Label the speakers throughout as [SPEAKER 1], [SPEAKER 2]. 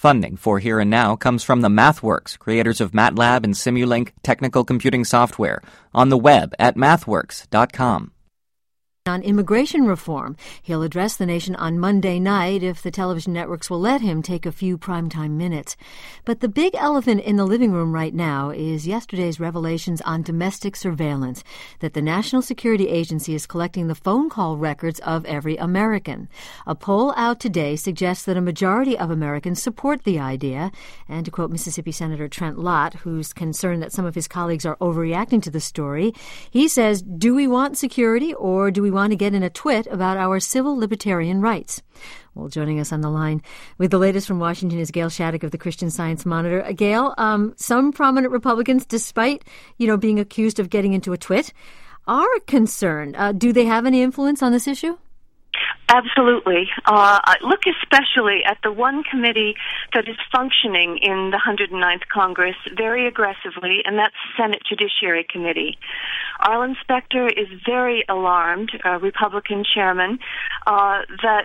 [SPEAKER 1] Funding for Here and Now comes from the MathWorks, creators of MATLAB and Simulink technical computing software, on the web at mathworks.com.
[SPEAKER 2] On immigration reform, he'll address the nation on Monday night if the television networks will let him take a few primetime minutes. But the big elephant in the living room right now is yesterday's revelations on domestic surveillance, that the National Security Agency is collecting the phone call records of every American. A poll out today suggests that a majority of Americans support the idea. And to quote Mississippi Senator Trent Lott, who's concerned that some of his colleagues are overreacting to the story, he says, do we want security or do we want to get in a twit about our civil libertarian rights? Well, joining us on the line with the latest from Washington is Gail Shattuck of the Christian Science Monitor. Gail, some prominent Republicans, despite, being accused of getting into a twit, are concerned. Do they have any influence on this issue?
[SPEAKER 3] Absolutely. Look especially at the one committee that is functioning in the 109th Congress very aggressively, and that's the Senate Judiciary Committee. Arlen Specter is very alarmed, Republican chairman, that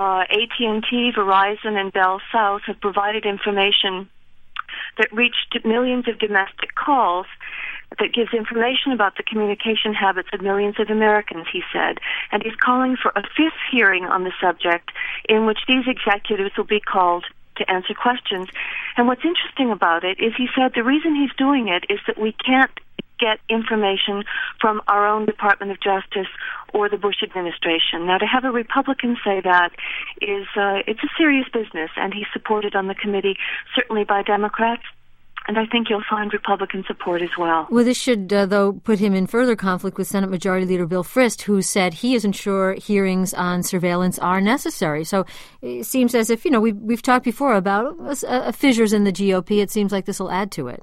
[SPEAKER 3] AT&T, Verizon, and Bell South have provided information that reached millions of domestic calls that gives information about the communication habits of millions of Americans, he said. And he's calling for a fifth hearing on the subject in which these executives will be called to answer questions. And what's interesting about it is he said the reason he's doing it is that we can't get information from our own Department of Justice or the Bush administration. Now, to have a Republican say that is it's a serious business, and he's supported on the committee, certainly by Democrats. And I think you'll find Republican support as well.
[SPEAKER 2] Well, this should, though, put him in further conflict with Senate Majority Leader Bill Frist, who said he isn't sure hearings on surveillance are necessary. So it seems as if, we've talked before about fissures in the GOP. It seems like this will add to it.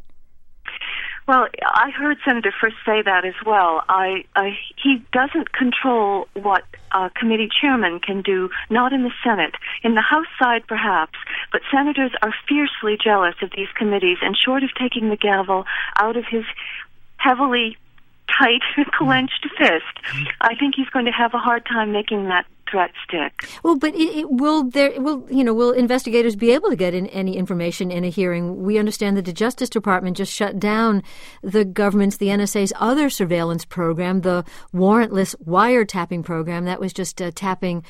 [SPEAKER 3] Well, I heard Senator Frist say that as well. He doesn't control what committee chairman can do, not in the Senate. In the House side, perhaps, but senators are fiercely jealous of these committees, and short of taking the gavel out of his heavily tight, clenched fist, I think he's going to have a hard time making that threat stick.
[SPEAKER 2] Well, but will investigators be able to get any information in a hearing? We understand that the Justice Department just shut down the NSA's other surveillance program, the warrantless wiretapping program that was just tapping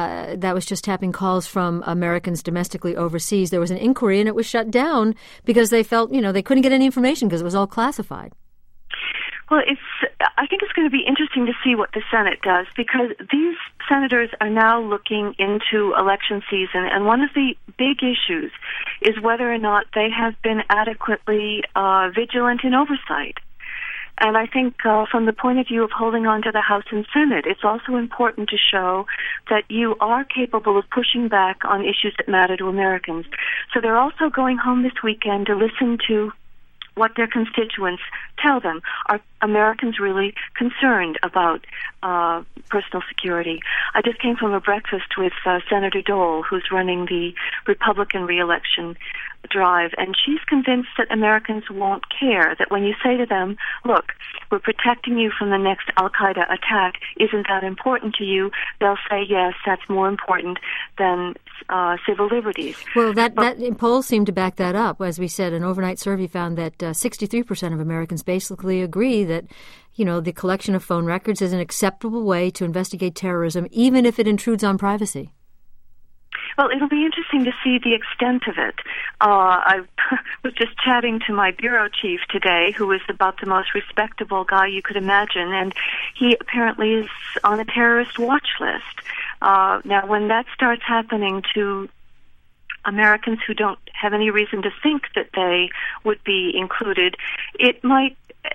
[SPEAKER 2] calls from Americans domestically overseas. There was an inquiry and it was shut down because they felt they couldn't get any information because it was all classified.
[SPEAKER 3] Well, I think it's going to be interesting to see what the Senate does, because these senators are now looking into election season, and one of the big issues is whether or not they have been adequately vigilant in oversight. And I think from the point of view of holding on to the House and Senate, it's also important to show that you are capable of pushing back on issues that matter to Americans. So they're also going home this weekend to listen to what their constituents tell them. Are Americans really concerned about personal security? I just came from a breakfast with Senator Dole, who's running the Republican reelection drive, and she's convinced that Americans won't care, that when you say to them, look, we're protecting you from the next Al-Qaeda attack, isn't that important to you? They'll say, yes, that's more important than civil liberties.
[SPEAKER 2] Well, that polls seem to back that up. As we said, an overnight survey found that 63% of Americans basically agree that, the collection of phone records is an acceptable way to investigate terrorism, even if it intrudes on privacy.
[SPEAKER 3] Well, it'll be interesting to see the extent of it. I was just chatting to my bureau chief today, who is about the most respectable guy you could imagine, and he apparently is on a terrorist watch list. Now, when that starts happening to Americans who don't have any reason to think that they would be included, it might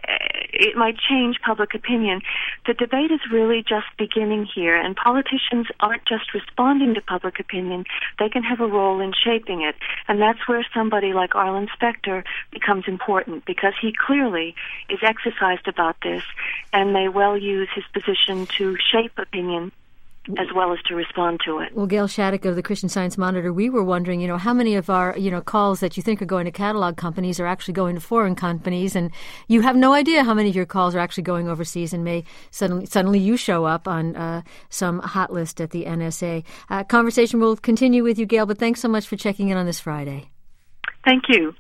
[SPEAKER 3] change public opinion. The debate is really just beginning here, and politicians aren't just responding to public opinion. They can have a role in shaping it, and that's where somebody like Arlen Specter becomes important, because he clearly is exercised about this and may well use his position to shape opinion as well as to respond to it.
[SPEAKER 2] Well, Gail Shattuck of the Christian Science Monitor, we were wondering, how many of our, calls that you think are going to catalog companies are actually going to foreign companies, and you have no idea how many of your calls are actually going overseas, and may suddenly you show up on some hot list at the NSA. Conversation will continue with you, Gail, but thanks so much for checking in on this Friday.
[SPEAKER 3] Thank you.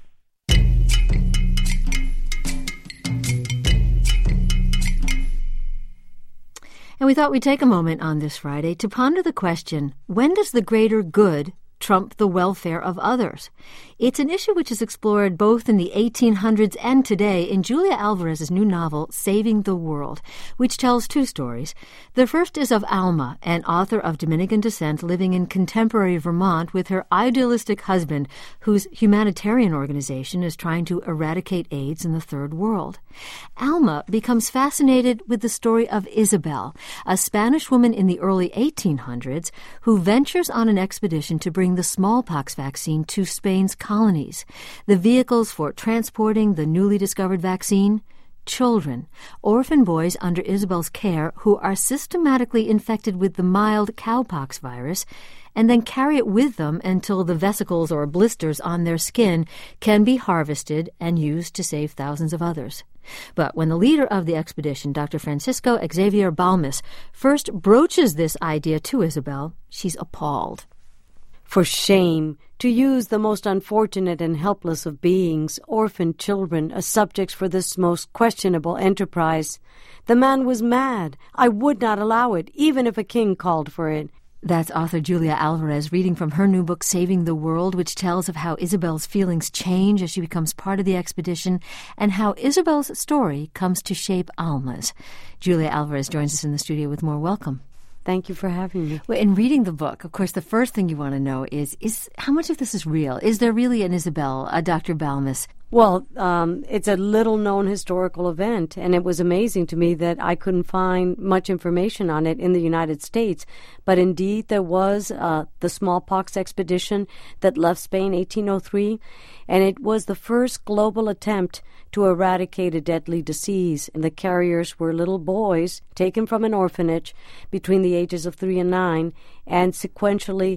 [SPEAKER 2] And we thought we'd take a moment on this Friday to ponder the question, when does the greater good trump the welfare of others? It's an issue which is explored both in the 1800s and today in Julia Alvarez's new novel, Saving the World, which tells two stories. The first is of Alma, an author of Dominican descent living in contemporary Vermont with her idealistic husband, whose humanitarian organization is trying to eradicate AIDS in the Third World. Alma becomes fascinated with the story of Isabel, a Spanish woman in the early 1800s who ventures on an expedition to bring the smallpox vaccine to Spain's colonies. The vehicles for transporting the newly discovered vaccine? Children, orphan boys under Isabel's care who are systematically infected with the mild cowpox virus and then carry it with them until the vesicles or blisters on their skin can be harvested and used to save thousands of others. But when the leader of the expedition, Dr. Francisco Xavier Balmes, first broaches this idea to Isabel, she's appalled.
[SPEAKER 4] For shame, to use the most unfortunate and helpless of beings, orphan children, as subjects for this most questionable enterprise. The man was mad. I would not allow it, even if a king called for it.
[SPEAKER 2] That's author Julia Alvarez reading from her new book, Saving the World, which tells of how Isabel's feelings change as she becomes part of the expedition and how Isabel's story comes to shape Alma's. Julia Alvarez joins us in the studio with more. Welcome.
[SPEAKER 4] Thank you for having me.
[SPEAKER 2] Well, in reading the book, of course, the first thing you want to know is how much of this is real? Is there really an Isabel, a Dr. Balmes?
[SPEAKER 4] Well, it's a little-known historical event, and it was amazing to me that I couldn't find much information on it in the United States. But indeed, there was the smallpox expedition that left Spain 1803, and it was the first global attempt to eradicate a deadly disease. And the carriers were little boys taken from an orphanage between the ages of 3 and 9 and sequentially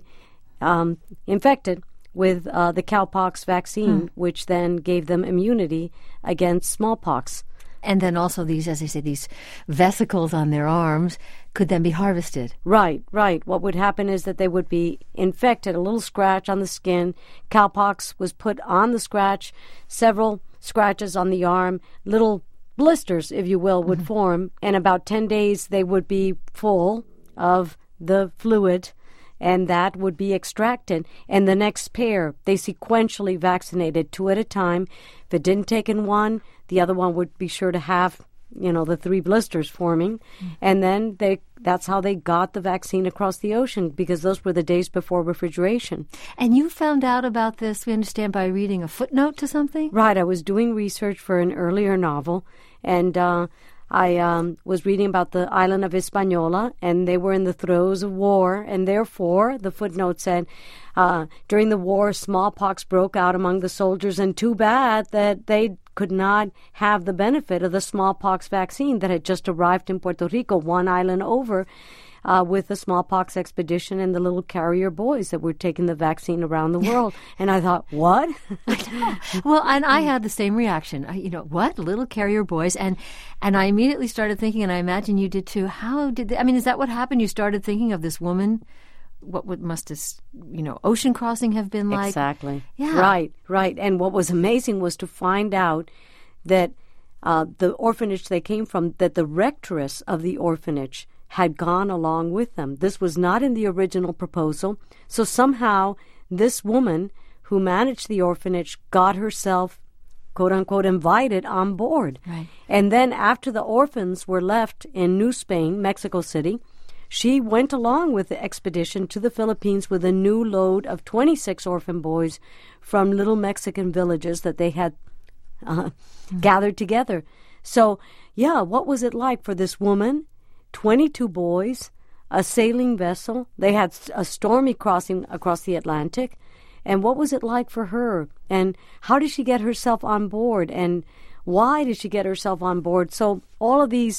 [SPEAKER 4] infected with the cowpox vaccine, which then gave them immunity against smallpox.
[SPEAKER 2] And then also these, as I say, these vesicles on their arms could then be harvested.
[SPEAKER 4] Right. What would happen is that they would be infected, a little scratch on the skin. Cowpox was put on the scratch, several scratches on the arm, little blisters, if you will, would form. And about 10 days they would be full of the fluid, and that would be extracted. And the next pair, they sequentially vaccinated 2 at a time. If it didn't take in one, the other one would be sure to have, the 3 blisters forming. And then that's how they got the vaccine across the ocean, because those were the days before refrigeration.
[SPEAKER 2] And you found out about this, we understand, by reading a footnote to something?
[SPEAKER 4] Right. I was doing research for an earlier novel, and I was reading about the island of Hispaniola, and they were in the throes of war, and therefore, the footnote said, during the war, smallpox broke out among the soldiers, and too bad that they could not have the benefit of the smallpox vaccine that had just arrived in Puerto Rico, one island over, with the smallpox expedition and the little carrier boys that were taking the vaccine around the world. And I thought, what?
[SPEAKER 2] Well, and I had the same reaction. What? Little carrier boys? And I immediately started thinking, and I imagine you did too, is that what happened? You started thinking of this woman? What must this, ocean crossing have been like?
[SPEAKER 4] Exactly.
[SPEAKER 2] Yeah.
[SPEAKER 4] Right. And what was amazing was to find out that the orphanage they came from, that the rectoress of the orphanage had gone along with them. This was not in the original proposal. So somehow this woman who managed the orphanage got herself, quote unquote, invited on board.
[SPEAKER 2] Right.
[SPEAKER 4] And then after the orphans were left in New Spain, Mexico City, she went along with the expedition to the Philippines with a new load of 26 orphan boys from little Mexican villages that they had gathered together. So, what was it like for this woman? 22 boys, a sailing vessel. They had a stormy crossing across the Atlantic. And what was it like for her? And how did she get herself on board? And why did she get herself on board? So all of these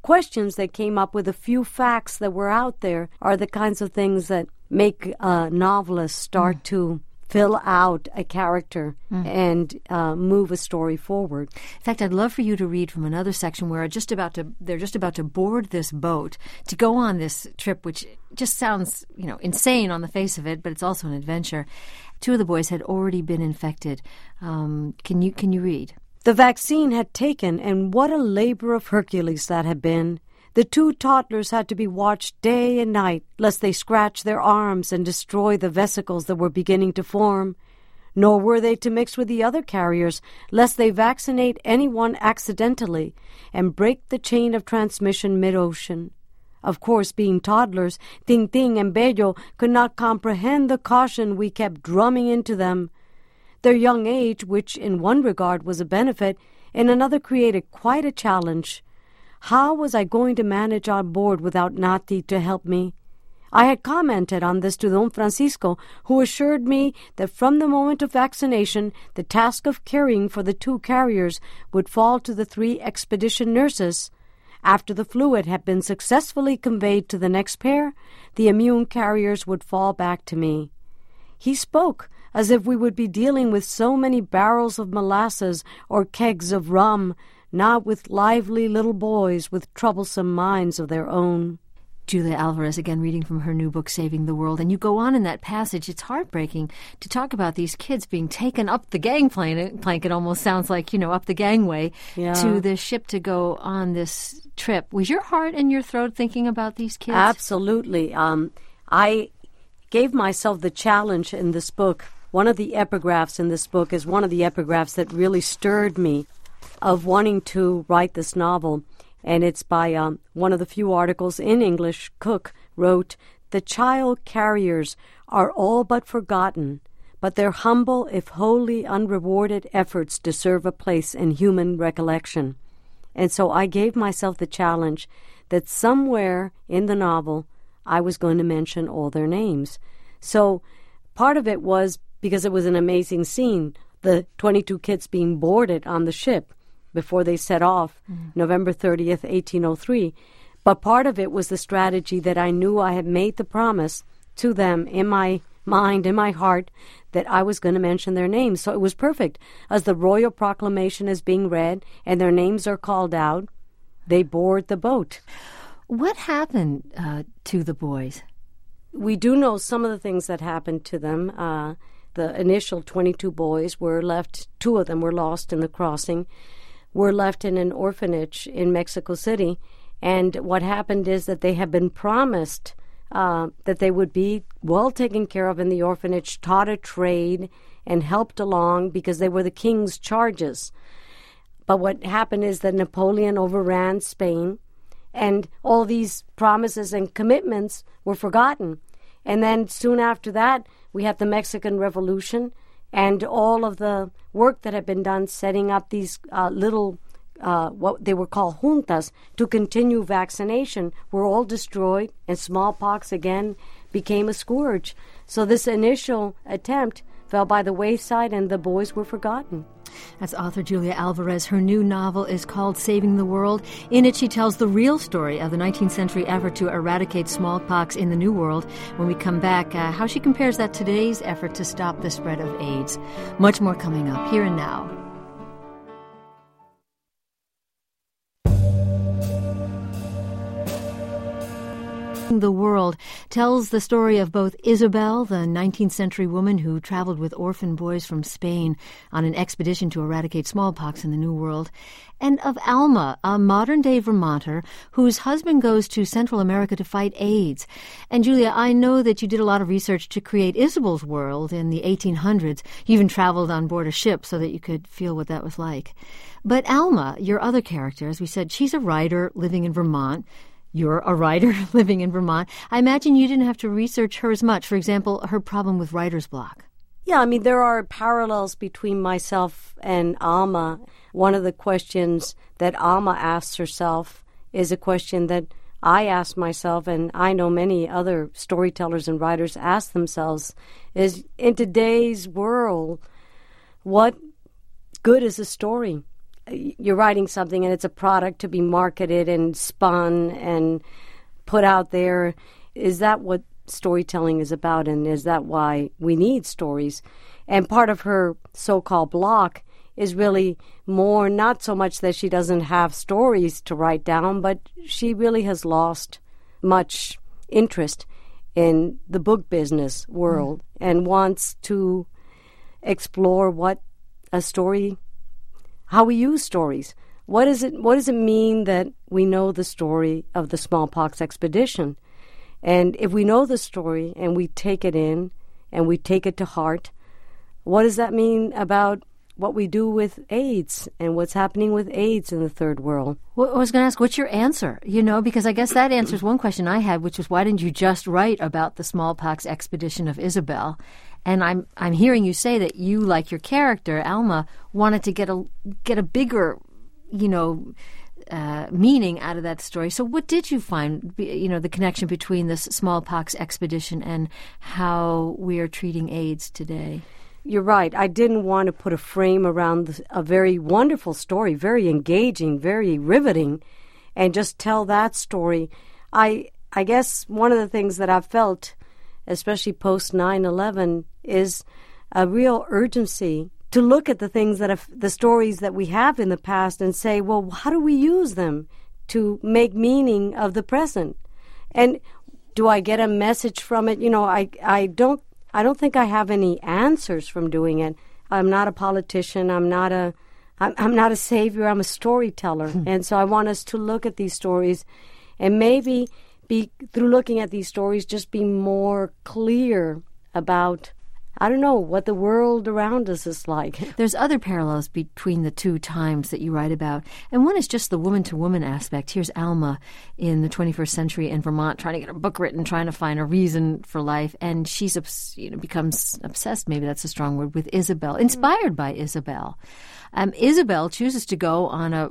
[SPEAKER 4] questions that came up with a few facts that were out there are the kinds of things that make a novelist start to fill out a character and move a story forward.
[SPEAKER 2] In fact, I'd love for you to read from another section where they're just about to board this boat to go on this trip, which just sounds, insane on the face of it, but it's also an adventure. Two of the boys had already been infected. Can you read?
[SPEAKER 4] The vaccine had taken, and what a labor of Hercules that had been. The two toddlers had to be watched day and night, lest they scratch their arms and destroy the vesicles that were beginning to form. Nor were they to mix with the other carriers, lest they vaccinate anyone accidentally and break the chain of transmission mid-ocean. Of course, being toddlers, Ting Ting and Bello could not comprehend the caution we kept drumming into them. Their young age, which in one regard was a benefit, in another created quite a challenge. How was I going to manage on board without Nati to help me? I had commented on this to Don Francisco, who assured me that from the moment of vaccination, the task of caring for the two carriers would fall to the 3 expedition nurses. After the fluid had been successfully conveyed to the next pair, the immune carriers would fall back to me. He spoke as if we would be dealing with so many barrels of molasses or kegs of rum, not with lively little boys with troublesome minds of their own.
[SPEAKER 2] Julia Alvarez, again, reading from her new book, Saving the World. And you go on in that passage. It's heartbreaking to talk about these kids being taken up the gangplank. It almost sounds like, up the gangway to the ship to go on this trip. Was your heart in your throat thinking about these kids?
[SPEAKER 4] Absolutely. I gave myself the challenge in this book. One of the epigraphs in this book is one of the epigraphs that really stirred me of wanting to write this novel, and it's by one of the few articles in English. Cook wrote, "The child carriers are all but forgotten, but their humble, if wholly unrewarded efforts deserve a place in human recollection." And so I gave myself the challenge that somewhere in the novel I was going to mention all their names. So part of it was because it was an amazing scene, the 22 kids being boarded on the ship before they set off, November 30th, 1803. But part of it was the strategy that I knew I had made the promise to them in my mind, in my heart, that I was going to mention their names. So it was perfect. As the royal proclamation is being read and their names are called out, they board the boat.
[SPEAKER 2] What happened to the boys?
[SPEAKER 4] We do know some of the things that happened to them. The initial 22 boys were left, 2 of them were lost in the crossing, were left in an orphanage in Mexico City. And what happened is that they had been promised that they would be well taken care of in the orphanage, taught a trade, and helped along because they were the king's charges. But what happened is that Napoleon overran Spain, and all these promises and commitments were forgotten. And then soon after that, we had the Mexican Revolution, and all of the work that had been done setting up these little, what they were called juntas, to continue vaccination, were all destroyed, and smallpox again became a scourge. So this initial attempt fell by the wayside, and the boys were forgotten.
[SPEAKER 2] That's author Julia Alvarez. Her new novel is called Saving the World. In it, she tells the real story of the 19th century effort to eradicate smallpox in the New World. When we come back, how she compares that to today's effort to stop the spread of AIDS. Much more coming up here and now. The World tells the story of both Isabel, the 19th century woman who traveled with orphan boys from Spain on an expedition to eradicate smallpox in the New World, and of Alma, a modern-day Vermonter whose husband goes to Central America to fight AIDS. And Julia, I know that you did a lot of research to create Isabel's world in the 1800s. You even traveled on board a ship so that you could feel what that was like. But Alma, your other character, as we said, she's a writer living in Vermont. You're a writer living in Vermont. I imagine you didn't have to research her as much. For example, her problem with writer's block.
[SPEAKER 4] Yeah, I mean, there are parallels between myself and Alma. One of the questions that Alma asks herself is a question that I ask myself, and I know many other storytellers and writers ask themselves, is in today's world, what good is a story? you're writing something and it's a product to be marketed and spun and put out there. Is that what storytelling is about, and is that why we need stories? And part of her so-called block is really more not so much that she doesn't have stories to write down, but she really has lost much interest in the book business world and wants to explore what a story, how we use stories. What does it mean that we know the story of the smallpox expedition? And if we know the story and we take it in and we take it to heart, what does that mean about what we do with AIDS and what's happening with AIDS in the third world?
[SPEAKER 2] Well, I was going to ask, what's your answer? Because I guess that answers one question I had, which was, why didn't you just write about the smallpox expedition of Isabel? And I'm hearing you say that you, like your character, Alma, wanted to get a bigger, meaning out of that story. So what did you find, the connection between this smallpox expedition and how we are treating AIDS today?
[SPEAKER 4] You're right. I didn't want to put a frame around a very wonderful story, very engaging, very riveting, and just tell that story. I guess one of the things that I've felt, especially post 9/11, is a real urgency to look at the things the stories that we have in the past and say, well, how do we use them to make meaning of the present? And do I get a message from it? I don't think I have any answers from doing it. I'm not a politician. I'm not a savior. I'm a storyteller. And so I want us to look at these stories and maybe through looking at these stories, just be more clear about, what the world around us is like.
[SPEAKER 2] There's other parallels between the two times that you write about, and one is just the woman-to-woman aspect. Here's Alma in the 21st century in Vermont trying to get her book written, trying to find a reason for life, and she's becomes obsessed, maybe that's a strong word, with Isabel, inspired by Isabel. Isabel chooses to go on a,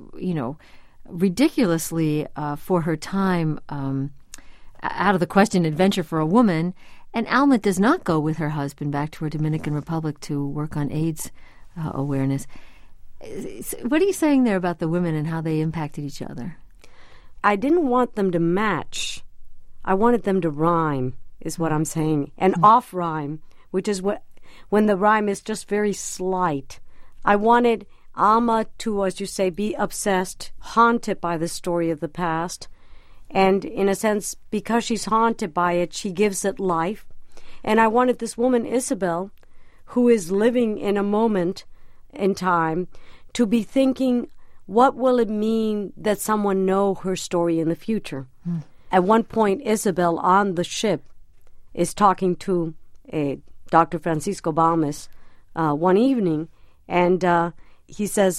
[SPEAKER 2] ridiculously for her time, out of the question adventure for a woman. And Alma does not go with her husband back to her Dominican Republic to work on AIDS awareness. What are you saying there about the women and how they impacted each other?
[SPEAKER 4] I didn't want them to match. I wanted them to rhyme, is what I'm saying. And off-rhyme, which is when the rhyme is just very slight. I wanted Alma to, as you say, be obsessed, haunted by the story of the past. And in a sense, because she's haunted by it, she gives it life. And I wanted this woman, Isabel, who is living in a moment in time, to be thinking, what will it mean that someone know her story in the future? At one point, Isabel on the ship is talking to Dr. Francisco Balmes one evening, and he says,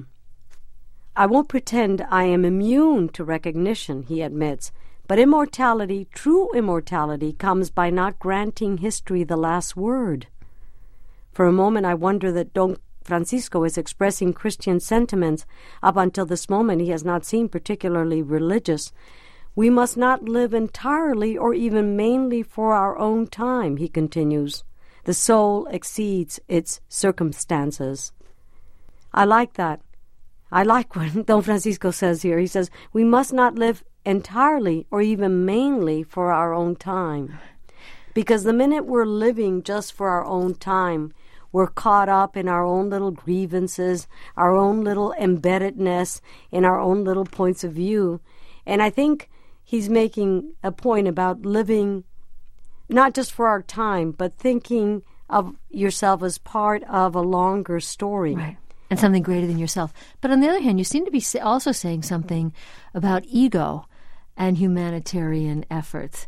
[SPEAKER 4] I won't pretend I am immune to recognition, he admits, but immortality, true immortality, comes by not granting history the last word. For a moment I wonder that Don Francisco is expressing Christian sentiments. Up until this moment he has not seemed particularly religious. We must not live entirely or even mainly for our own time, he continues. The soul exceeds its circumstances. I like that. I like what Don Francisco says here. He says, we must not live entirely or even mainly for our own time. Because the minute we're living just for our own time, we're caught up in our own little grievances, our own little embeddedness, in our own little points of view. And I think he's making a point about living not just for our time, but thinking of yourself as part of a longer story.
[SPEAKER 2] Right. And something greater than yourself. But on the other hand, you seem to be also saying something about ego and humanitarian efforts.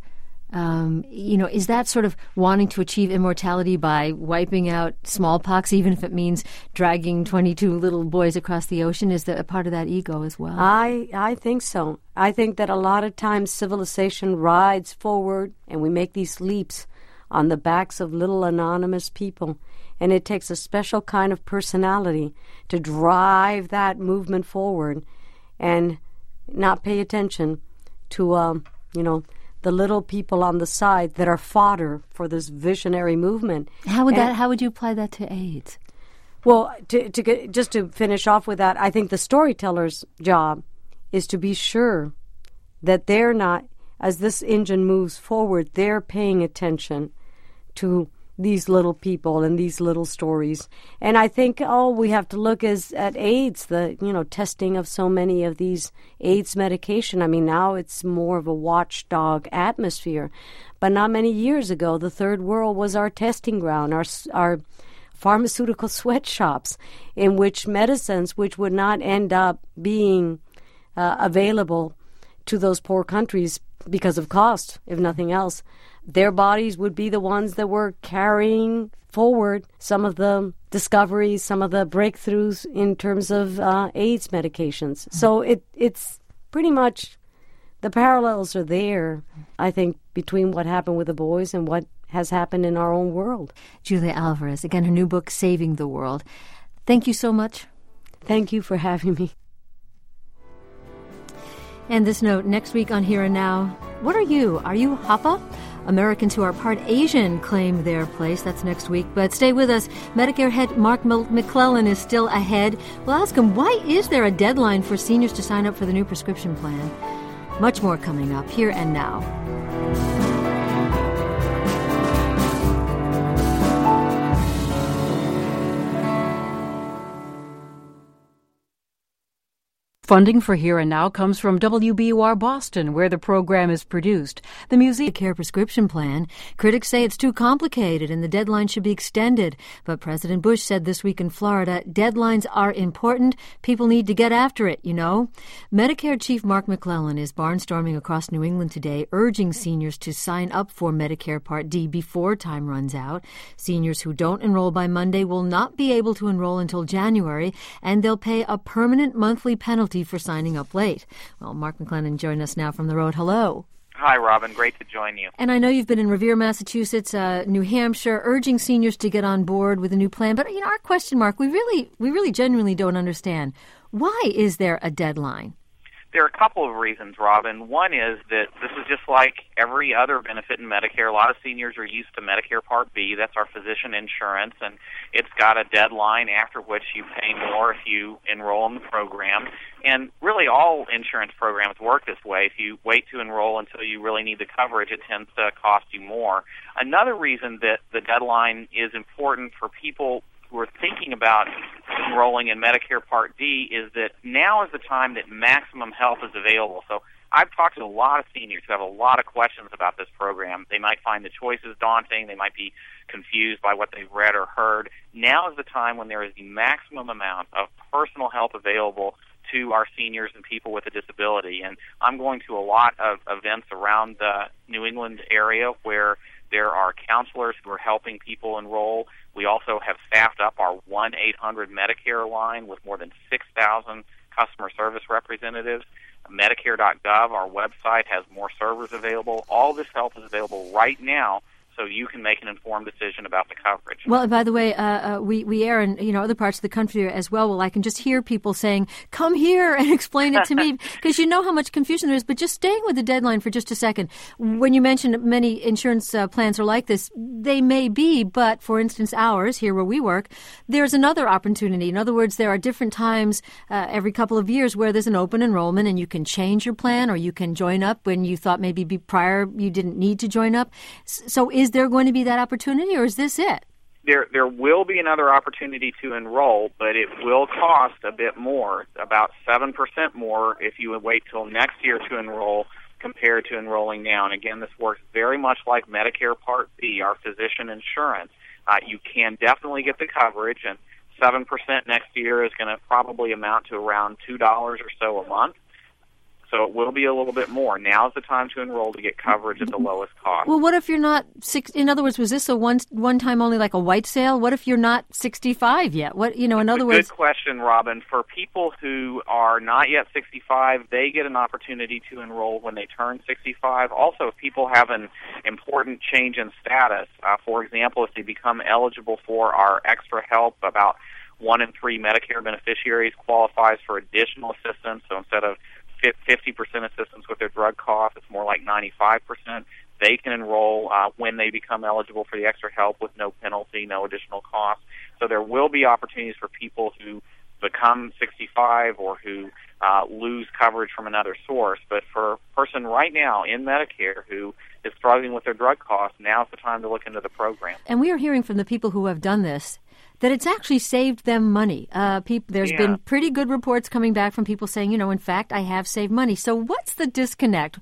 [SPEAKER 2] Is that sort of wanting to achieve immortality by wiping out smallpox, even if it means dragging 22 little boys across the ocean? Is that a part of that ego as well?
[SPEAKER 4] I think so. I think that a lot of times civilization rides forward and we make these leaps on the backs of little anonymous people. And it takes a special kind of personality to drive that movement forward and not pay attention to, the little people on the side that are fodder for this visionary movement.
[SPEAKER 2] How would you apply that to AIDS?
[SPEAKER 4] Well, just to finish off with that, I think the storyteller's job is to be sure that they're not, as this engine moves forward, they're paying attention to these little people and these little stories. And I think all we have to look is at AIDS, the testing of so many of these AIDS medication. I mean, now it's more of a watchdog atmosphere. But not many years ago, the third world was our testing ground, our pharmaceutical sweatshops, in which medicines which would not end up being available to those poor countries because of cost, if nothing else, their bodies would be the ones that were carrying forward some of the discoveries, some of the breakthroughs in terms of AIDS medications. So it's pretty much, the parallels are there, I think, between what happened with the boys and what has happened in our own world.
[SPEAKER 2] Julia Alvarez, again, her new book, Saving the World. Thank you so much.
[SPEAKER 4] Thank you for having me.
[SPEAKER 2] And this note, next week on Here and Now, what are you? Are you Hapa? Americans who are part Asian claim their place. That's next week. But stay with us. Medicare head Mark McClellan is still ahead. We'll ask him, why is there a deadline for seniors to sign up for the new prescription plan? Much more coming up Here and Now.
[SPEAKER 5] Funding for Here and Now comes from WBUR Boston, where the program is produced. The
[SPEAKER 2] Medicare prescription plan. Critics say it's too complicated and the deadline should be extended. But President Bush said this week in Florida, deadlines are important. People need to get after it, Medicare Chief Mark McClellan is barnstorming across New England today, urging seniors to sign up for Medicare Part D before time runs out. Seniors who don't enroll by Monday will not be able to enroll until January, and they'll pay a permanent monthly penalty for signing up late. Well, Mark McClellan joined us now from the road. Hello.
[SPEAKER 6] Hi, Robin. Great to join you.
[SPEAKER 2] And I know you've been in Revere, Massachusetts, New Hampshire, urging seniors to get on board with a new plan. But, our question, Mark, we really genuinely don't understand. Why is there a deadline?
[SPEAKER 6] There are a couple of reasons, Robin. One is that this is just like every other benefit in Medicare. A lot of seniors are used to Medicare Part B. That's our physician insurance, and it's got a deadline after which you pay more if you enroll in the program. And really all insurance programs work this way. If you wait to enroll until you really need the coverage, it tends to cost you more. Another reason that the deadline is important for people who are thinking about enrolling in Medicare Part D is that now is the time that maximum help is available. So I've talked to a lot of seniors who have a lot of questions about this program. They might find the choices daunting. They might be confused by what they've read or heard. Now is the time when there is the maximum amount of personal help available to our seniors and people with a disability. And I'm going to a lot of events around the New England area where there are counselors who are helping people enroll. We also have staffed up our 1-800-Medicare line with more than 6,000 customer service representatives. Medicare.gov, our website, has more servers available. All this help is available right now, so you can make an informed decision about the coverage.
[SPEAKER 2] Well, by the way, we air in other parts of the country as well. Well, I can just hear people saying, "Come here and explain it to me," because you know how much confusion there is. But just staying with the deadline for just a second, when you mentioned many insurance plans are like this, they may be, but for instance, ours here where we work, there's another opportunity. In other words, there are different times every couple of years where there's an open enrollment, and you can change your plan, or you can join up when you thought maybe prior you didn't need to join up. So is there going to be that opportunity, or is this it?
[SPEAKER 6] There will be another opportunity to enroll, but it will cost a bit more, about 7% more if you wait till next year to enroll compared to enrolling now. And again, this works very much like Medicare Part B, our physician insurance. You can definitely get the coverage, and 7% next year is going to probably amount to around $2 or so a month. So it will be a little bit more. Now's the time to enroll to get coverage at the lowest cost.
[SPEAKER 2] Well, what if you're not in other words, was this a one time only, like a white sale? What if you're not 65 yet? What in other words?
[SPEAKER 6] Good question, Robin. For people who are not yet 65, they get an opportunity to enroll when they turn 65. Also, if people have an important change in status, for example, if they become eligible for our extra help, about 1 in 3 Medicare beneficiaries qualifies for additional assistance. So instead of 50% assistance with their drug costs, it's more like 95%. they can enroll when they become eligible for the extra help with no penalty, no additional cost. So there will be opportunities for people who become 65 or who lose coverage from another source. But for a person right now in Medicare who is struggling with their drug costs, now's the time to look into the program.
[SPEAKER 2] And we are hearing from the people who have done this that it's actually saved them money. There's been pretty good reports coming back from people saying, in fact, I have saved money. So what's the disconnect?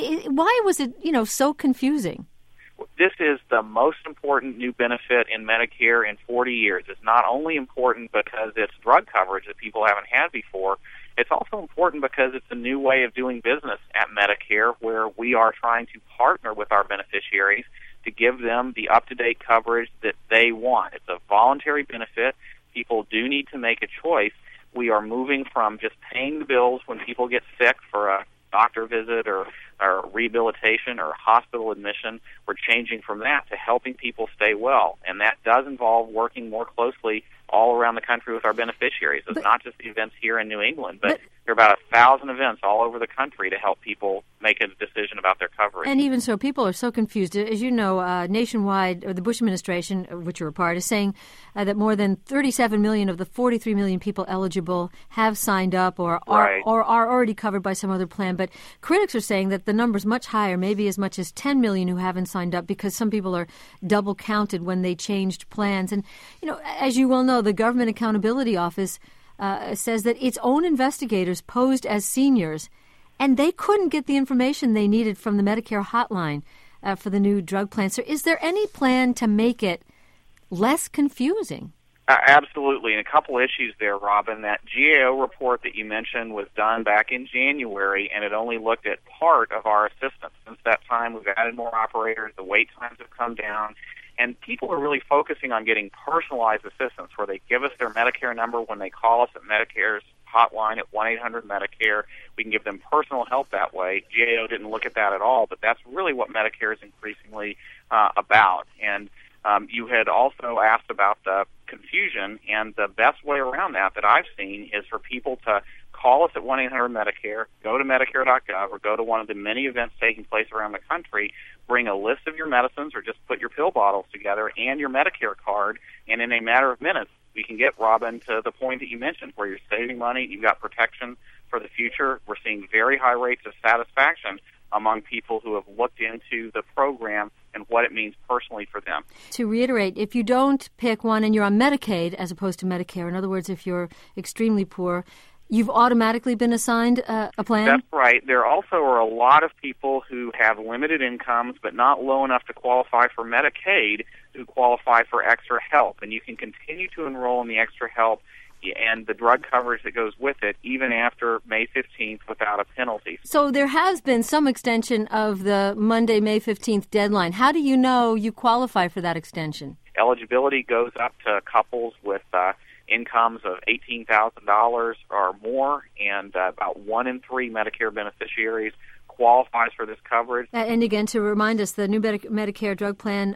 [SPEAKER 2] Why was it, so confusing?
[SPEAKER 6] This is the most important new benefit in Medicare in 40 years. It's not only important because it's drug coverage that people haven't had before, it's also important because it's a new way of doing business at Medicare where we are trying to partner with our beneficiaries to give them the up-to-date coverage that they want. It's a voluntary benefit. People do need to make a choice. We are moving from just paying the bills when people get sick for a doctor visit or rehabilitation or hospital admission. We're changing from that to helping people stay well, and that does involve working more closely all around the country with our beneficiaries. It's not just the events here in New England, but there are about 1,000 events all over the country to help people make a decision about their coverage.
[SPEAKER 2] And even so, people are so confused. As you know, nationwide, or the Bush administration, of which you're a part, is saying that more than 37 million of the 43 million people eligible have signed up or are already covered by some other plan. But critics are saying that the number's much higher, maybe as much as 10 million who haven't signed up because some people are double counted when they changed plans. And, as you well know, the Government Accountability Office says that its own investigators posed as seniors, and they couldn't get the information they needed from the Medicare hotline for the new drug plan. So is there any plan to make it less confusing?
[SPEAKER 6] Absolutely. And a couple issues there, Robin. That GAO report that you mentioned was done back in January, and it only looked at part of our assistance. Since that time, we've added more operators. The wait times have come down. And people are really focusing on getting personalized assistance where they give us their Medicare number when they call us at Medicare's hotline at 1-800-MEDICARE. We can give them personal help that way. GAO didn't look at that at all, but that's really what Medicare is increasingly about. And you had also asked about the confusion, and the best way around that I've seen is for people to call us at 1-800-MEDICARE, go to Medicare.gov, or go to one of the many events taking place around the country, bring a list of your medicines or just put your pill bottles together and your Medicare card, and in a matter of minutes, we can get, Robin, to the point that you mentioned where you're saving money, you've got protection for the future. We're seeing very high rates of satisfaction among people who have looked into the program and what it means personally for them.
[SPEAKER 2] To reiterate, if you don't pick one and you're on Medicaid as opposed to Medicare, in other words, if you're extremely poor, you've automatically been assigned a plan?
[SPEAKER 6] That's right. There also are a lot of people who have limited incomes but not low enough to qualify for Medicaid who qualify for extra help. And you can continue to enroll in the extra help and the drug coverage that goes with it even after May 15th without a penalty.
[SPEAKER 2] So there has been some extension of the Monday, May 15th deadline. How do you know you qualify for that extension?
[SPEAKER 6] Eligibility goes up to couples with incomes of $18,000 or more, and about 1 in 3 Medicare beneficiaries qualifies for this coverage.
[SPEAKER 2] And again, to remind us, the new Medicare drug plan,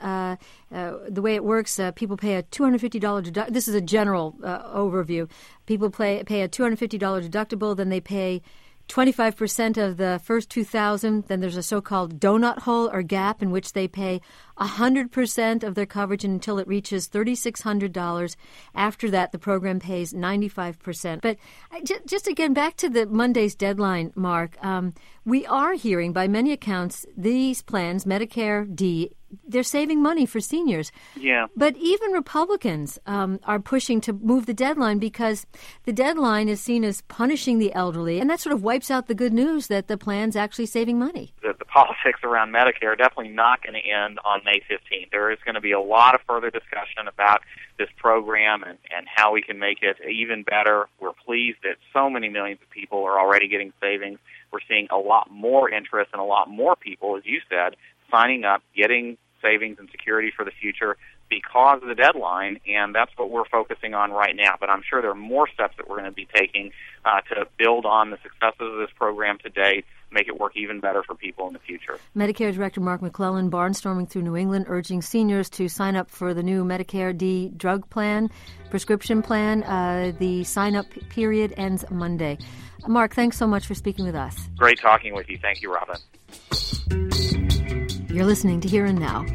[SPEAKER 2] the way it works, people pay a $250 deductible. This is a general overview. People pay a $250 deductible, then they pay 25% of the first $2,000. Then there's a so-called donut hole or gap in which they pay 100% of their coverage until it reaches $3,600. After that, the program pays 95%. But just again, back to the Monday's deadline, Mark, we are hearing by many accounts these plans, Medicare D, they're saving money for seniors.
[SPEAKER 6] Yeah.
[SPEAKER 2] But even Republicans are pushing to move the deadline because the deadline is seen as punishing the elderly, and that sort of wipes out the good news that the plan's actually saving money.
[SPEAKER 6] The politics around Medicare are definitely not going to end on May 15th. There is going to be a lot of further discussion about this program and how we can make it even better. We're pleased that so many millions of people are already getting savings. We're seeing a lot more interest and a lot more people, as you said, signing up, getting savings and security for the future because of the deadline, and that's what we're focusing on right now. But I'm sure there are more steps that we're going to be taking to build on the successes of this program to date, make it work even better for people in the future.
[SPEAKER 2] Medicare Director Mark McClellan barnstorming through New England, urging seniors to sign up for the new Medicare D drug plan, prescription plan. The sign-up period ends Monday. Mark, thanks so much for speaking with us.
[SPEAKER 6] Great talking with you. Thank you, Robin.
[SPEAKER 2] You're listening to Here and Now.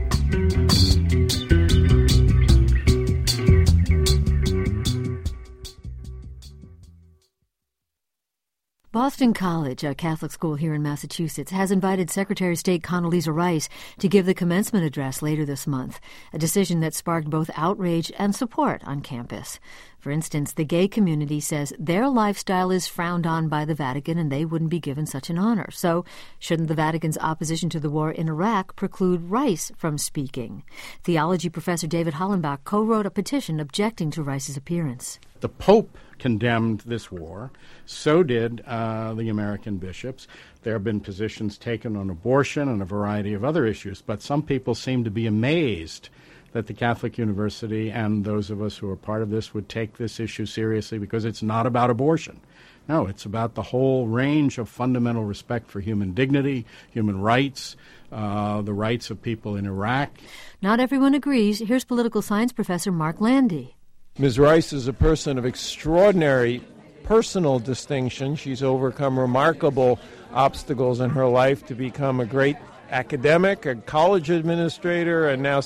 [SPEAKER 2] Boston College, a Catholic school here in Massachusetts, has invited Secretary of State Condoleezza Rice to give the commencement address later this month, a decision that sparked both outrage and support on campus. For instance, the gay community says their lifestyle is frowned on by the Vatican and they wouldn't be given such an honor. So, shouldn't the Vatican's opposition to the war in Iraq preclude Rice from speaking? Theology professor David Hollenbach co-wrote a petition objecting to Rice's appearance.
[SPEAKER 7] The Pope condemned this war. So did the American bishops. There have been positions taken on abortion and a variety of other issues, but some people seem to be amazed that the Catholic University and those of us who are part of this would take this issue seriously because it's not about abortion. No, it's about the whole range of fundamental respect for human dignity, human rights, the rights of people in Iraq.
[SPEAKER 2] Not everyone agrees. Here's political science professor Mark Landy.
[SPEAKER 8] Ms. Rice is a person of extraordinary personal distinction. She's overcome remarkable obstacles in her life to become a great academic, a college administrator, and now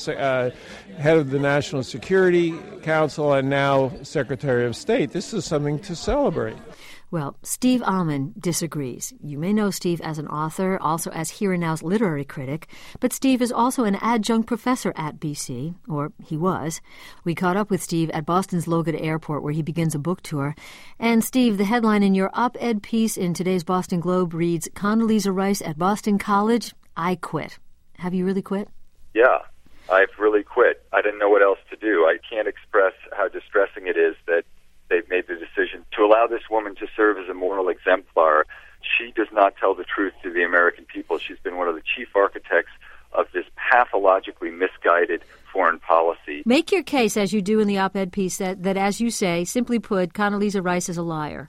[SPEAKER 8] head of the National Security Council, and now Secretary of State. This is something to celebrate.
[SPEAKER 2] Well, Steve Almond disagrees. You may know Steve as an author, also as Here and Now's literary critic, but Steve is also an adjunct professor at BC, or he was. We caught up with Steve at Boston's Logan Airport, where he begins a book tour. And Steve, the headline in your op-ed piece in today's Boston Globe reads, Condoleezza Rice at Boston College, I quit. Have you really quit?
[SPEAKER 9] Yeah, I've really quit. I didn't know what else to do. I can't express how distressing it is that they've made the decision to allow this woman to serve as a moral exemplar. She does not tell the truth to the American people. She's been one of the chief architects of this pathologically misguided foreign policy.
[SPEAKER 2] Make your case, as you do in the op-ed piece, that as you say, simply put, Condoleezza Rice is a liar.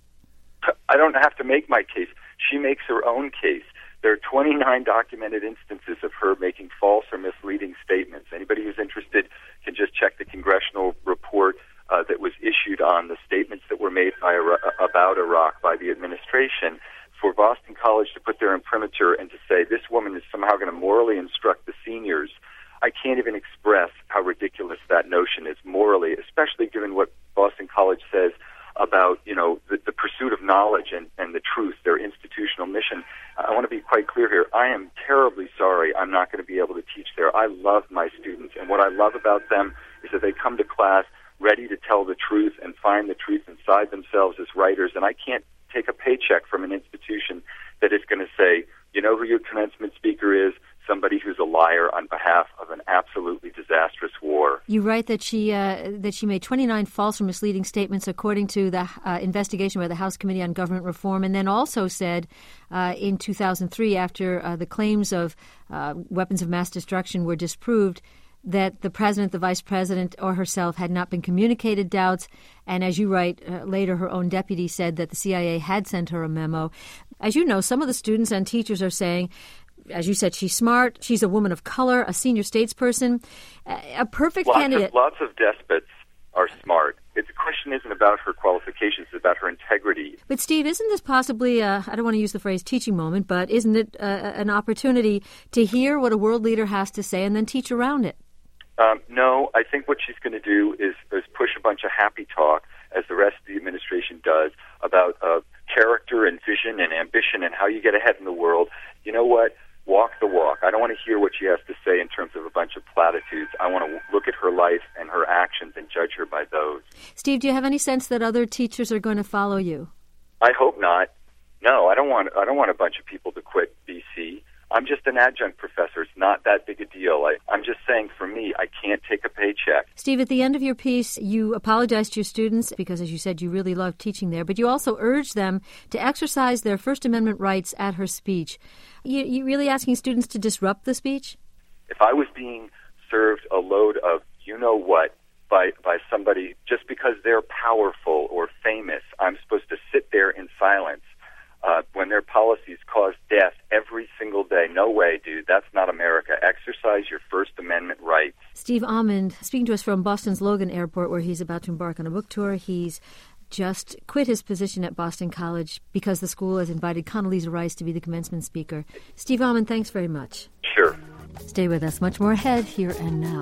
[SPEAKER 9] I don't have to make my case. She makes her own case. There are 29 documented instances of her making false or misleading statements. Anybody who's interested can just check the congressional report that was issued on the statements that were made about Iraq by the administration. For Boston College to put their imprimatur and to say this woman is somehow going to morally instruct the seniors, I can't even express how ridiculous that notion is morally, especially given what Boston College says about, the pursuit of knowledge and the truth, their institutional mission. I want to be quite clear here. I am terribly sorry I'm not going to be able to teach there. I love my students, and what I love about them is that they come to class ready to tell the truth and find the truth inside themselves as writers, and I can't take a paycheck from an institution that is going to say, you know who your commencement speaker is? Somebody who's a liar on behalf of an absolutely disastrous war.
[SPEAKER 2] You write that she made 29 false or misleading statements according to the investigation by the House Committee on Government Reform, and then also said in 2003, after the claims of weapons of mass destruction were disproved, that the president, the vice president, or herself had not been communicated doubts. And as you write, later her own deputy said that the CIA had sent her a memo. As you know, some of the students and teachers are saying, as you said, she's smart, she's a woman of color, a senior statesperson, a perfect candidate.
[SPEAKER 9] Lots of despots are smart. The question isn't about her qualifications, it's about her integrity.
[SPEAKER 2] But Steve, isn't this possibly, I don't want to use the phrase teaching moment, but isn't it an opportunity to hear what a world leader has to say and then teach around it?
[SPEAKER 9] No, I think what she's going to do is push a bunch of happy talk, as the rest of the administration does, about character and vision and ambition and how you get ahead in the world. You know what? Walk the walk. I don't want to hear what she has to say in terms of a bunch of platitudes. I want to look at her life and her actions and judge her by those. Steve,
[SPEAKER 2] do you have any sense that other teachers are going to follow you?
[SPEAKER 9] I hope not. No, I don't want a bunch of people to quit BC. I'm just an adjunct professor. It's not that big a deal. I'm just saying, for me, I can't take a paycheck.
[SPEAKER 2] Steve, at the end of your piece, you apologized to your students because, as you said, you really loved teaching there, but you also urged them to exercise their First Amendment rights at her speech. You really asking students to disrupt the speech?
[SPEAKER 9] If I was being served a load of you-know-what by somebody just because they're powerful or famous, I'm supposed to sit there in silence when their policies cause death every single day. No way, dude. That's not America. Exercise your First Amendment rights.
[SPEAKER 2] Steve Almond, speaking to us from Boston's Logan Airport, where he's about to embark on a book tour. He's just quit his position at Boston College because the school has invited Condoleezza Rice to be the commencement speaker. Steve Almond, thanks very much.
[SPEAKER 9] Sure.
[SPEAKER 2] Stay with us. Much more ahead, Here and Now.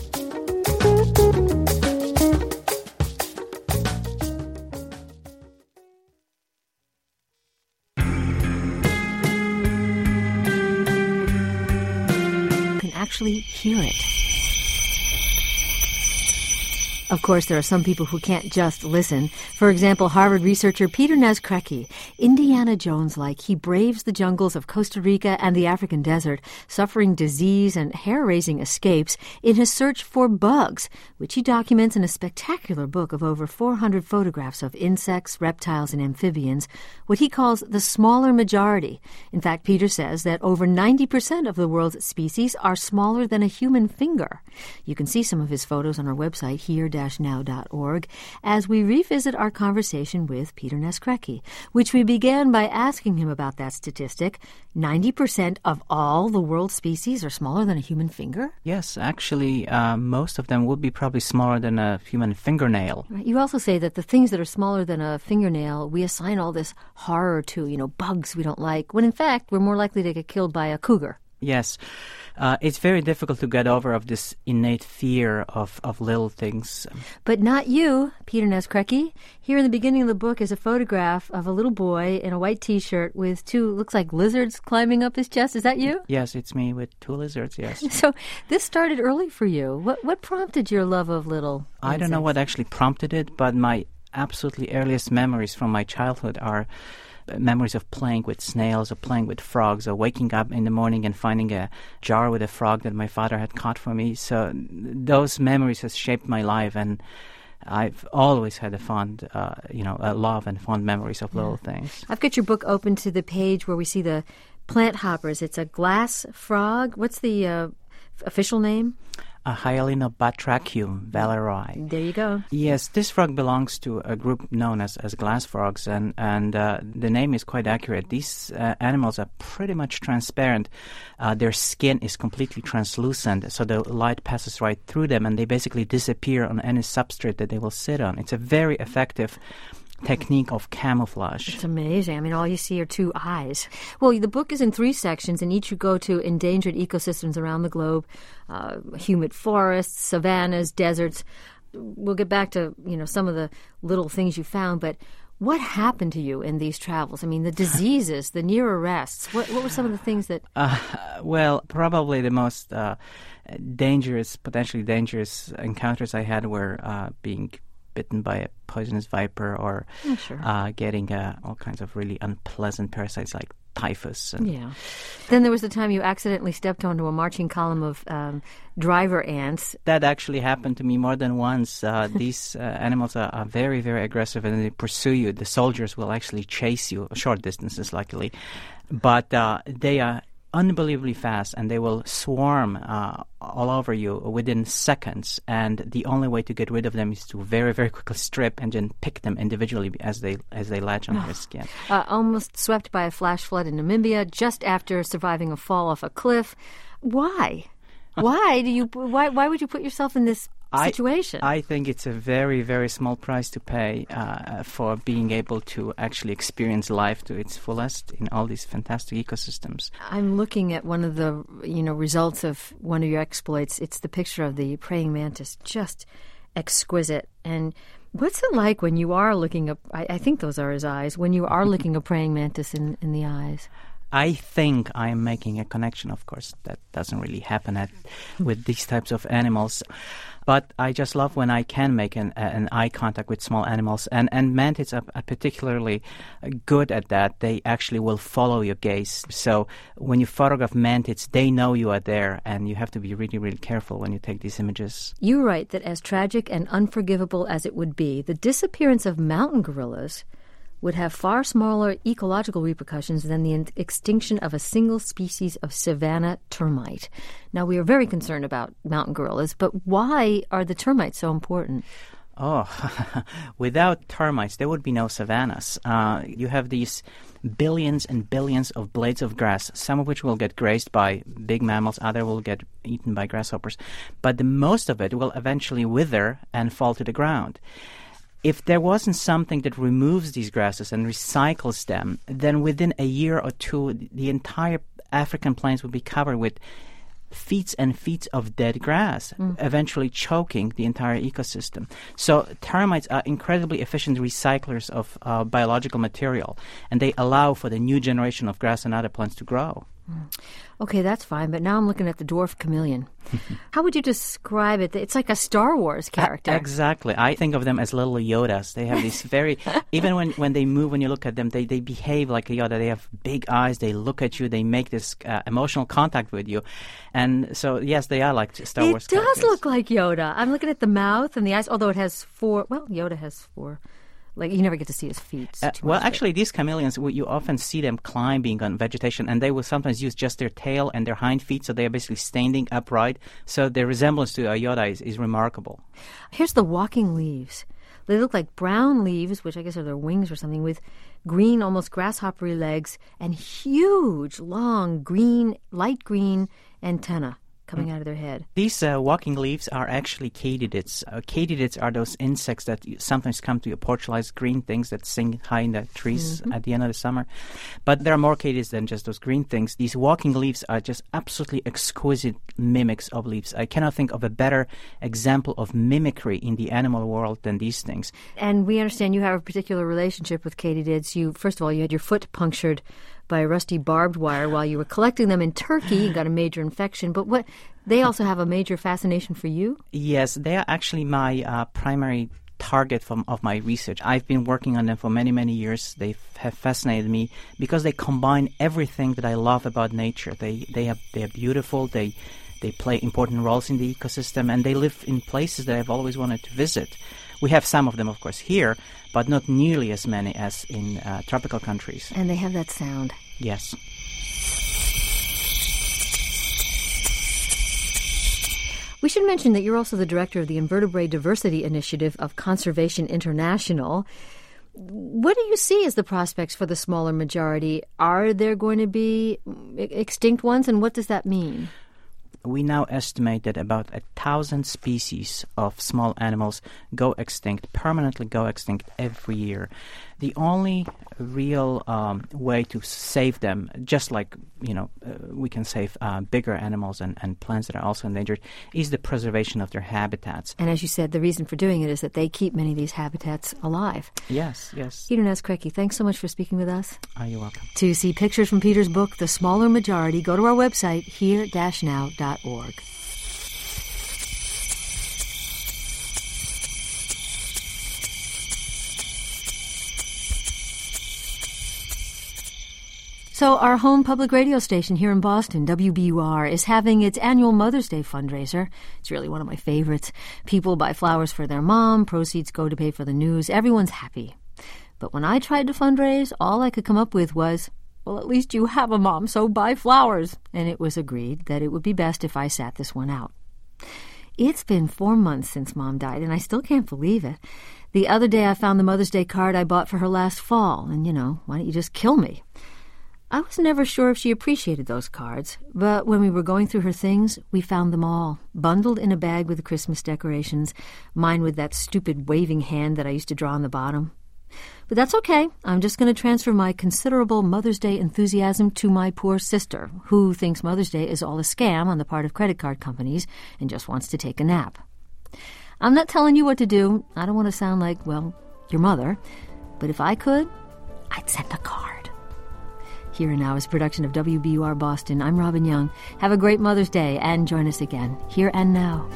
[SPEAKER 2] You can actually hear it. Of course, there are some people who can't just listen. For example, Harvard researcher Peter Nez-Crecchi. Indiana Jones-like, he braves the jungles of Costa Rica and the African desert, suffering disease and hair-raising escapes in his search for bugs, which he documents in a spectacular book of over 400 photographs of insects, reptiles, and amphibians, what he calls the smaller majority. In fact, Peter says that over 90% of the world's species are smaller than a human finger. You can see some of his photos on our website, here-now.org, as we revisit our conversation with Peter Nez-Crecchi, which we began by asking him about that statistic. 90% of all the world's species are smaller than a human finger?
[SPEAKER 10] Yes, actually, most of them would be probably smaller than a human fingernail.
[SPEAKER 2] Right. You also say that the things that are smaller than a fingernail, we assign all this horror to, bugs we don't like, when in fact we're more likely to get killed by a cougar.
[SPEAKER 10] Yes. It's very difficult to get over of this innate fear of little things.
[SPEAKER 2] But not you, Peter Nez-Crecchi. Here in the beginning of the book is a photograph of a little boy in a white T-shirt with two, looks like lizards climbing up his chest. Is that you?
[SPEAKER 10] Yes, it's me with two lizards, yes.
[SPEAKER 2] So this started early for you. What prompted your love of little insects?
[SPEAKER 10] I don't know what actually prompted it, but my absolutely earliest memories from my childhood are memories of playing with snails or playing with frogs or waking up in the morning and finding a jar with a frog that my father had caught for me. So those memories have shaped my life, and I've always had a fond, a love and fond memories of little things.
[SPEAKER 2] I've got your book open to the page where we see the plant hoppers. It's a glass frog. What's the official name?
[SPEAKER 10] Hyalinobatrachium valerii.
[SPEAKER 2] There you go.
[SPEAKER 10] Yes, this frog belongs to a group known as glass frogs, and the name is quite accurate. These animals are pretty much transparent. Their skin is completely translucent, so the light passes right through them, and they basically disappear on any substrate that they will sit on. It's a very effective technique of camouflage.
[SPEAKER 2] It's amazing. I mean, all you see are two eyes. Well, the book is in 3 sections, and each you go to endangered ecosystems around the globe, humid forests, savannas, deserts. We'll get back to, some of the little things you found, but what happened to you in these travels? I mean, the diseases, the near arrests. What were some of the things that...
[SPEAKER 10] Well, probably the most potentially dangerous encounters I had were being bitten by a poisonous viper or getting all kinds of really unpleasant parasites like typhus.
[SPEAKER 2] Yeah. Then there was the time you accidentally stepped onto a marching column of driver ants.
[SPEAKER 10] That actually happened to me more than once. These animals are very, very aggressive, and they pursue you. The soldiers will actually chase you short distances, luckily. But they are unbelievably fast, and they will swarm all over you within seconds, and the only way to get rid of them is to very, very quickly strip and then pick them individually as they latch onto your skin.
[SPEAKER 2] Almost swept by a flash flood in Namibia just after surviving a fall off a cliff. Why? Why would you put yourself in this situation?
[SPEAKER 10] I think it's a very, very small price to pay for being able to actually experience life to its fullest in all these fantastic ecosystems.
[SPEAKER 2] I'm looking at one of the results of one of your exploits. It's the picture of the praying mantis, just exquisite. And what's it like when you are looking up? I think those are his eyes. When you are looking a praying mantis in the eyes.
[SPEAKER 10] I think I'm making a connection. Of course, that doesn't really happen with these types of animals. But I just love when I can make an eye contact with small animals. And mantids are particularly good at that. They actually will follow your gaze. So when you photograph mantids, they know you are there, and you have to be really, really careful when you take these images.
[SPEAKER 2] You write that as tragic and unforgivable as it would be, the disappearance of mountain gorillas would have far smaller ecological repercussions than the extinction of a single species of savanna termite. Now, we are very concerned about mountain gorillas, but why are the termites so important?
[SPEAKER 10] Oh, without termites, there would be no savannas. You have these billions and billions of blades of grass, some of which will get grazed by big mammals, other will get eaten by grasshoppers. But the most of it will eventually wither and fall to the ground. If there wasn't something that removes these grasses and recycles them, then within a year or two, the entire African plains would be covered with feet and feet of dead grass, eventually choking the entire ecosystem. So termites are incredibly efficient recyclers of biological material, and they allow for the new generation of grass and other plants to grow.
[SPEAKER 2] Okay, that's fine, but now I'm looking at the dwarf chameleon. How would you describe it? It's like a Star Wars character.
[SPEAKER 10] Exactly. I think of them as little Yodas. They have these very, even when they move, when you look at them, they behave like a Yoda. They have big eyes, they look at you, they make this emotional contact with you. And so, yes, they are like Star Wars characters.
[SPEAKER 2] It does look like Yoda. I'm looking at the mouth and the eyes, although it has 4, well, Yoda has 4. Like, you never get to see his feet.
[SPEAKER 10] Well, actually, these chameleons, you often see them climbing on vegetation, and they will sometimes use just their tail and their hind feet, so they are basically standing upright. So their resemblance to a Yoda is remarkable.
[SPEAKER 2] Here's the walking leaves. They look like brown leaves, which I guess are their wings or something, with green, almost grasshoppery legs, and huge, long, green, light green antennae coming out of their head.
[SPEAKER 10] These walking leaves are actually katydids. Katydids are those insects that sometimes come to your porch, like green things that sing high in the trees at the end of the summer. But there are more katydids than just those green things. These walking leaves are just absolutely exquisite mimics of leaves. I cannot think of a better example of mimicry in the animal world than these things.
[SPEAKER 2] And we understand you have a particular relationship with katydids. First of all, you had your foot punctured by a rusty barbed wire while you were collecting them in Turkey. You got a major infection. But they also have a major fascination for you?
[SPEAKER 10] Yes, they are actually my primary target of my research. I've been working on them for many, many years. They have fascinated me because they combine everything that I love about nature. They are beautiful. They play important roles in the ecosystem, and they live in places that I've always wanted to visit. We have some of them, of course, here, but not nearly as many as in tropical countries.
[SPEAKER 2] And they have that sound.
[SPEAKER 10] Yes.
[SPEAKER 2] We should mention that you're also the director of the Invertebrate Diversity Initiative of Conservation International. What do you see as the prospects for the smaller majority? Are there going to be extinct ones, and what does that mean?
[SPEAKER 10] We now estimate that about 1,000 species of small animals permanently go extinct every year. The only real way to save them, just like we can save bigger animals and plants that are also endangered, is the preservation of their habitats.
[SPEAKER 2] And as you said, the reason for doing it is that they keep many of these habitats alive.
[SPEAKER 10] Yes.
[SPEAKER 2] Peter Nez-Crecchi, thanks so much for speaking with us.
[SPEAKER 10] You're welcome.
[SPEAKER 2] To see pictures from Peter's book, The Smaller Majority, go to our website, here-now.org. So our home public radio station here in Boston, WBUR, is having its annual Mother's Day fundraiser. It's really one of my favorites. People buy flowers for their mom, proceeds go to pay for the news. Everyone's happy. But when I tried to fundraise, all I could come up with was, well, at least you have a mom, so buy flowers. And it was agreed that it would be best if I sat this one out. It's been 4 months since Mom died, and I still can't believe it. The other day I found the Mother's Day card I bought for her last fall, and, why don't you just kill me? I was never sure if she appreciated those cards, but when we were going through her things, we found them all, bundled in a bag with the Christmas decorations, mine with that stupid waving hand that I used to draw on the bottom. But that's okay. I'm just going to transfer my considerable Mother's Day enthusiasm to my poor sister, who thinks Mother's Day is all a scam on the part of credit card companies and just wants to take a nap. I'm not telling you what to do. I don't want to sound like, your mother. But if I could, I'd send a card. Here and Now is a production of WBUR Boston. I'm Robin Young. Have a great Mother's Day and join us again, Here and Now.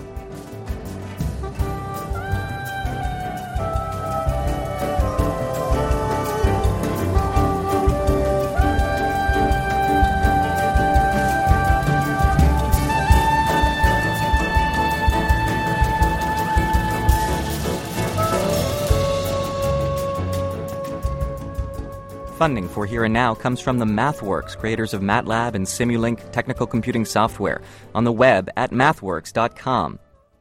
[SPEAKER 1] Funding for Here and Now comes from the MathWorks, creators of MATLAB and Simulink technical computing software, on the web at mathworks.com.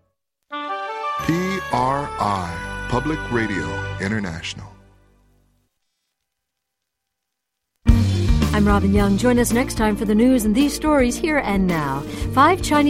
[SPEAKER 11] PRI, Public Radio International.
[SPEAKER 2] I'm Robin Young. Join us next time for the news and these stories Here and Now. 5 Chinese